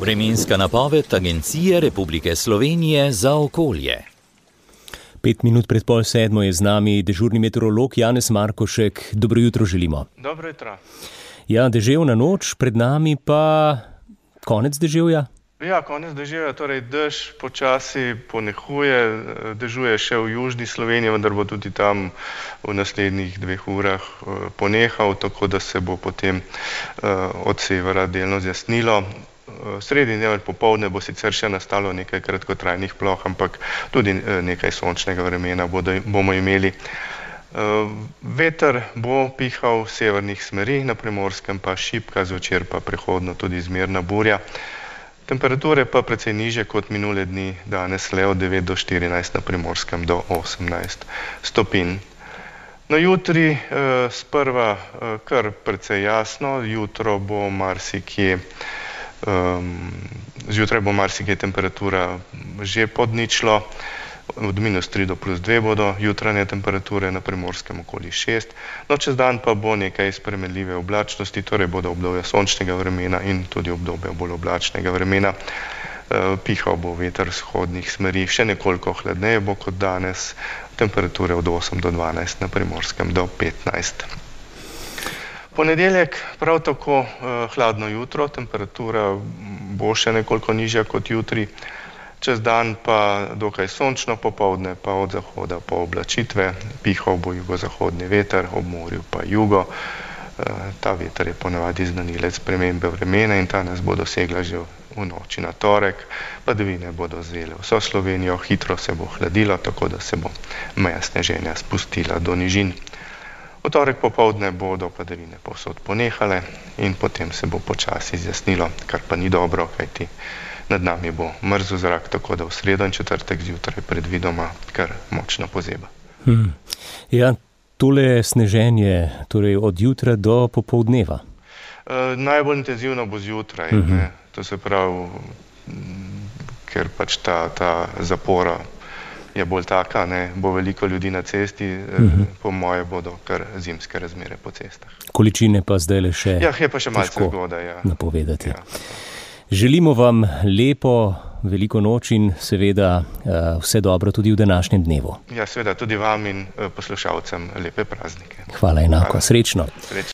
Vremenska napoved Agencije Republike Slovenije za okolje. 5 minut pred 6:30 je z nami dežurni meteorolog Janez Markošek. Dobro jutro želimo. Dobro jutro. Ja, deževna noč, pred nami pa konec deževja? Ja, konec deževja, torej dež počasi ponehuje, dežuje še v južni Sloveniji, vendar bo tudi tam v naslednjih 2 urah ponehal, tako da se bo potem od severa delno zjasnilo. Sredi dneva in popoldne bo sicer še nastalo nekaj kratkotrajnih ploh, ampak tudi nekaj sončnega vremena bomo imeli. Veter bo pihal severnih smeri, na Primorskem pa šibka, zvečer pa prehodno tudi zmerna burja. Temperature pa precej nižje kot minule dni, danes le od 9 do 14, na Primorskem do 18 stopinj. No, jutri sprva kar precej jasno, jutro bo marsikje zjutraj bo marsikje temperatura že pod ničlo, od -3 do +2 bodo jutranje temperature, na Primorskem okoli 6. No, čez dan pa bo nekaj spremenljive oblačnosti, torej bodo obdobja sončnega vremena in tudi obdobja bolj oblačnega vremena. Pihal bo veter vzhodnih smeri, še nekoliko hladneje bo kot danes, temperature od 8 do 12, na Primorskem do 15. Ponedeljek prav tako hladno jutro, temperatura bo še nekoliko nižja kot jutri, čez dan pa dokaj sončno, popoldne pa od zahoda pooblačitve, pihal bo jugozahodni veter, ob morju pa jugo. Ta veter je ponavadi znanilec spremembe vremena in ta nas bo dosegla že v noči na torek. Padavine bodo zajele vso Slovenijo, hitro se bo hladilo, tako da se bo meja sneženja spustila do nižin. V torek popoldne bodo padavine povsod ponehale in potem se bo počasi zjasnilo, kar pa ni dobro, kajti nad nami bo mrzel zrak, tako da v sredo in četrtek zjutraj predvidoma kar močno pozeba. Ja, tole sneženje, torej od jutra do popoldneva? Najbolj intenzivno bo zjutraj, to se pravi, ker pač ta zapora je bolj taka, bo veliko ljudi na cesti, po moje bodo kar zimske razmere po cestah. Količine pa zdajle še je pa še malce zgodaj, napovedati. Želimo vam lepo, veliko noč in seveda vse dobro tudi v današnjem dnevu. Ja, seveda tudi vam in poslušalcem lepe praznike. Hvala enako, srečno.